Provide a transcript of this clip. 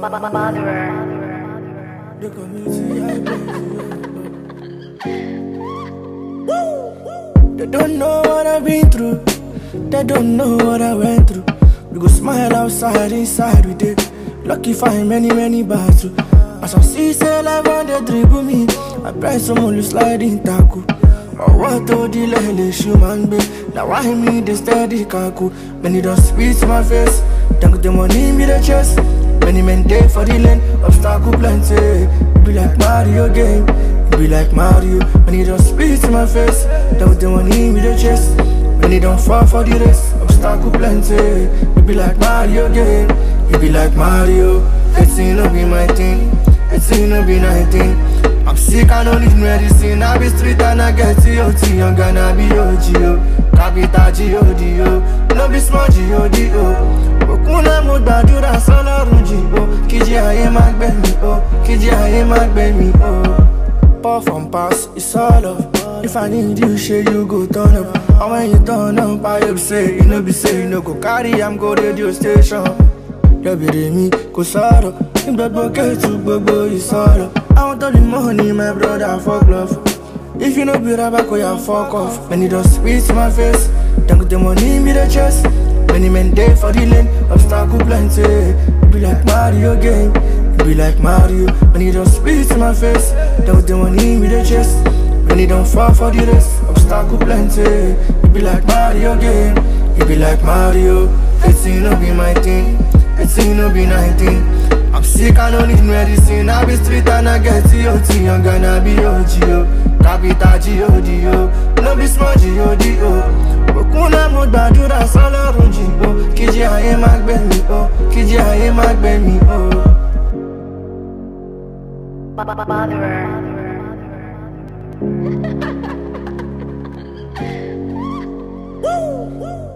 The community I They don't know what I've been through. They don't know what I went through. We go smile outside, inside we did. Lucky find many battles. As I see say life on they dribble me, I pray someone will slide in tackle. Or what to the lele human be. Now why me they steady kaku? Many don't speak to my face. Thank the money in me the chest. Many men day for the lane, obstacle plenty. It be like Mario game, it be like Mario. Many don't speak to my face. Thank the money in me the chest. Many don't fall for the race, obstacle plenty. It be like Mario game, it be like Mario. 18 no be my thing, 18 no be 19. I'm sick, I don't need medicine. I be street and I get TOT. I'm gonna be OGO, capital G-O-D-O. No be small G-O-D-O. Okuna mo gbàdúrà sọ́lọ́run jìbò. Kíjì ayé má gbé mi o, kíjì ayé má gbé mi o. Puff and pass, it's all up. If I need you, shit, you go turn up. And when you turn up, I hope say, you know be say, you know go carry, I'm go radio station. You be me, go sorrow. In blood bucket to gbogbo ìsọ̀rọ̀. I want all the money, my brother, fuck love. If you know be rabako, ya fuck off. Many don't spit to my face. Thank the money in me the chest. Many men day for the lane, obstacle plenty. It be like Mario game, it be like Mario. Many don't spit to my face. Thank the money in me the chest. Many don't fall for the race, obstacle plenty. It be like Mario game, it be like Mario. 18 no be my thing, 18 no be 19. I'm sick, I don't need medicine. I be street and I get TOT. I'm gonna be OGO, capital G-O-D-O. No be small G-O-D-O. Okuna mo gbàdúrà sọ́lọ́run jìbò. Kíjì ayé má gbé mi o, kíjì ayé má gbé mi o.